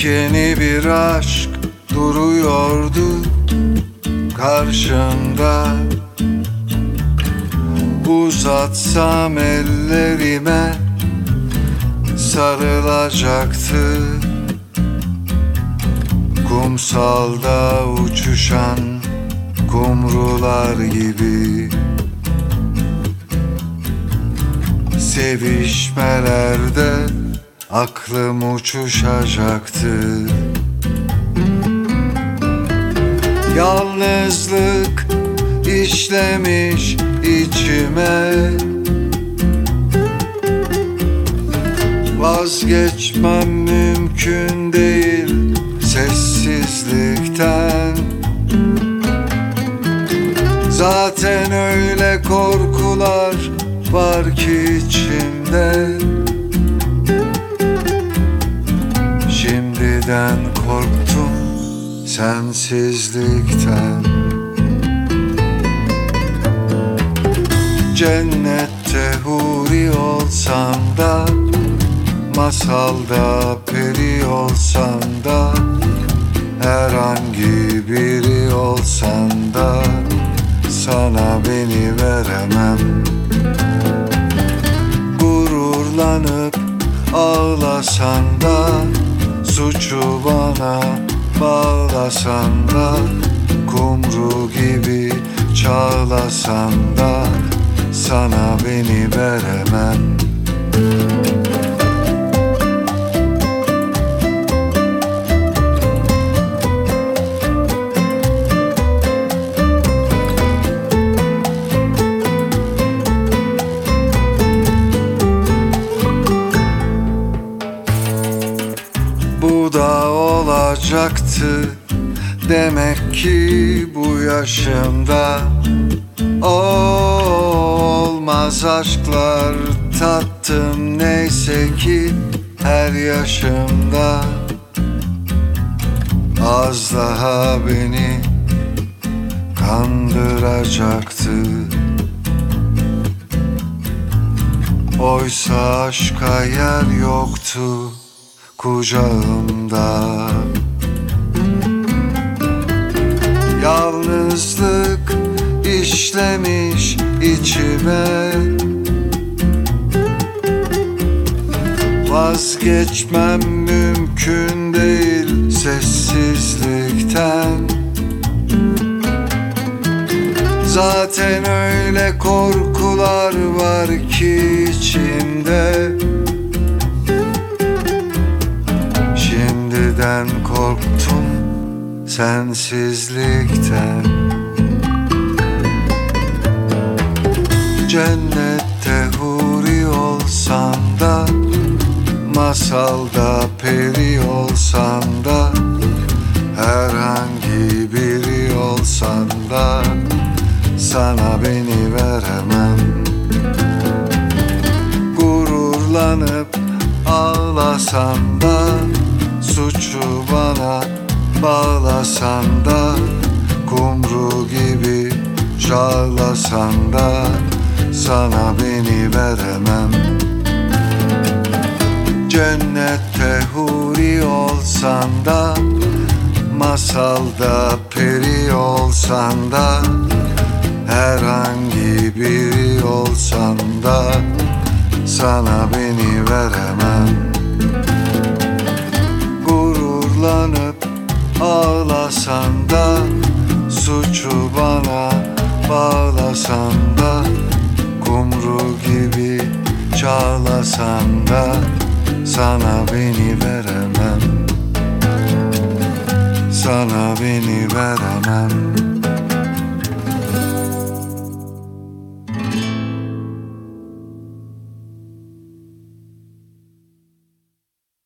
Yepyeni bir aşk duruyordu karşımda. Uzatsam ellerime sarılacaktı. Kumsalda uçuşan kumrular gibi sevişmelerde aklım uçuşacaktı. Yalnızlık işlemiş içime, vazgeçmem mümkün değil sessizlikten. Zaten öyle korkular var ki içimde. Şimdiden korktum sensizlikten. Cennette huri olsam da, masalda peri olsan da, herhangi biri olsan da sana beni veremem. Gururlanıp ağlasan da, suçu bana bağlasan da, kumru gibi çağlasan da sana beni veremem. Bu da olacaktı demek ki bu yaşımda. Olmaz aşklar tattım neyse ki her yaşımda. Az daha beni kandıracaktı. Oysa aşka yer yoktu kucağımda. Yalnızlık işlemiş içime, vazgeçmem mümkün değil sessizlikten. Zaten öyle korkular var ki içimde. Şimdiden korktum sensizlikten. Cennette huri olsan da, masalda peri olsan da, herhangi biri olsan da sana beni veremem. Gururlanıp ağlasan da, suçu bana bağlasan da, kumru gibi çağlasan da sana beni veremem. Cennette huri olsan da, masalda peri olsan da, herhangi biri olsan da sana beni veremem. Gururlanıp ağlasan da, suçu bana bağlasan da, kumru gibi çağlasan da sana beni veremem. Sana beni veremem.